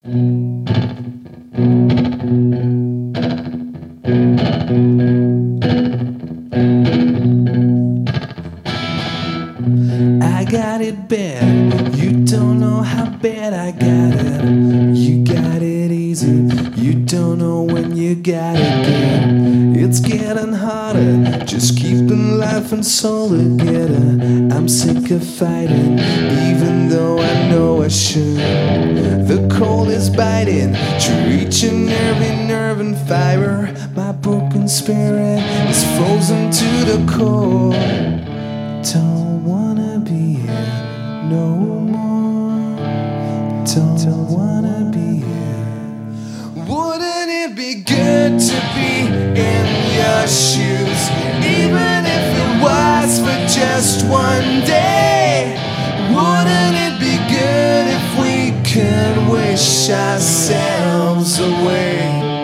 I got it bad, you don't know how bad I got it. You got it easy, you don't know when you got it good. It's getting harder, just keeping life and soul together. I'm sick of fighting, even though I know I should. The cold is biting, reaching every nerve and fiber. My broken spirit is frozen to the core. Don't wanna be here no more. Don't wanna be here. Wouldn't it be good to be in your shoes, even if it was for just one day? Wouldn't it be good if we could wish ourselves away?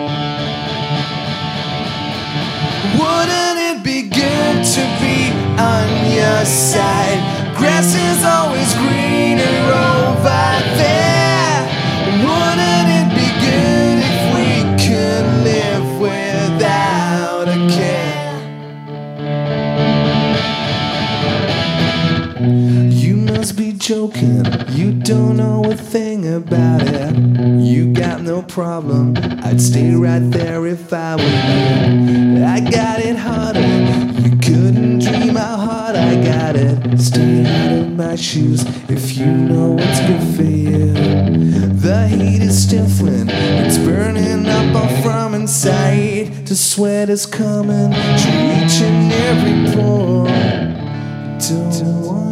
Wouldn't it be good to be on your side? Grass is always greener over there. Wouldn't it be good if we could live without a care? You must be joking, you don't know a thing about it. You got no problem, I'd stay right there if I were you. I got it harder, you couldn't dream how hard I got it. Stay out of my shoes if you know what's good for you. The heat is stifling, it's burning up all from inside. The sweat is coming, reaching every pore. Don't want